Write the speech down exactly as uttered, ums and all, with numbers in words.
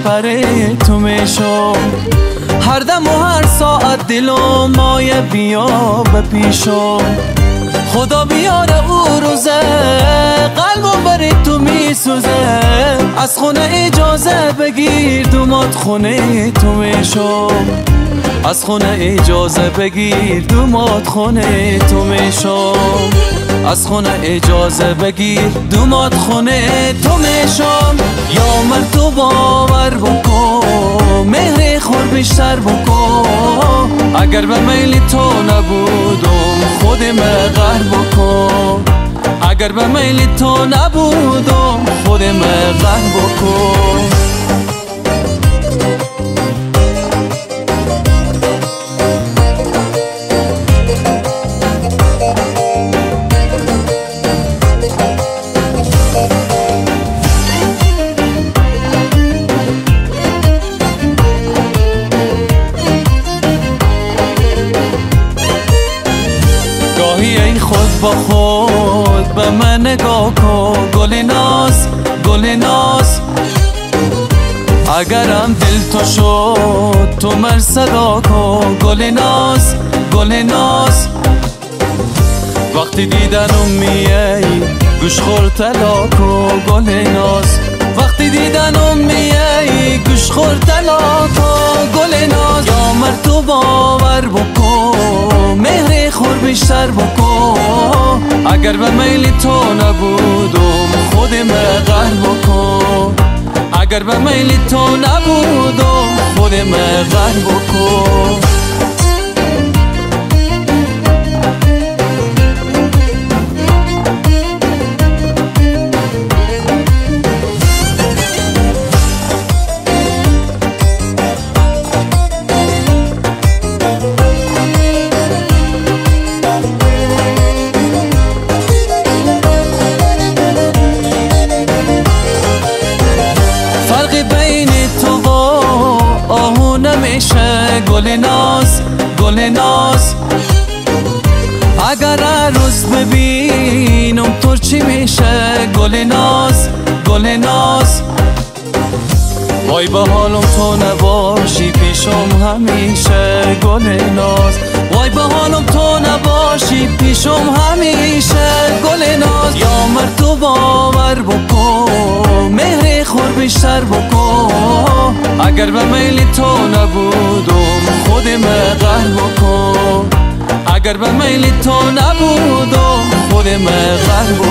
پره تو میشم. هر دم و هر ساعت دلم مایه بیا به پیشم. خدا بیاره او روزه قلبم بری تو میسوزه. از خونه اجازه بگیر دومات خونه تو میشم. از خونه اجازه بگیر دومات خونه تو میشم. از خونه اجازه بگیر دومات خونه تو میشم. یا من تو باور بکن مهر خور بیشتر بکن. اگر به میل تو نبودم خودم قهر بکن. اگر به میل تو نبودم خودم قهر بکن. ای خود با خود به من نگاه کن گل ناز گل ناز. اگرم دل تو شد تو من صدا کن گل ناز گل ناز. وقتی دیدنم میای گوش خور طلا کن گل ناز. وقتی دیدنم میای گوش خور طلا کن گل ناز. یا مر تو باور بکن مهر خور بیشتر بکن. اگر به میل تو نبودم خودم قهر بکن. اگر به میل تو نبودم خودم قهر بکن. گل ناز گل ناز. اگر هر روز ببینم تو چی میشه گل ناز گل ناز. وای به حالم تو نباشی پیشم همیشه گل ناز. وای به حالم تو نباشی پیشم همیشه گل ناز. یا مر تو باور بکن مهر خور بیشتر بکن. اگر به میل تو نبودم خودم قهر بکن. اگر به میل تو نبودم خودم قهر بکن.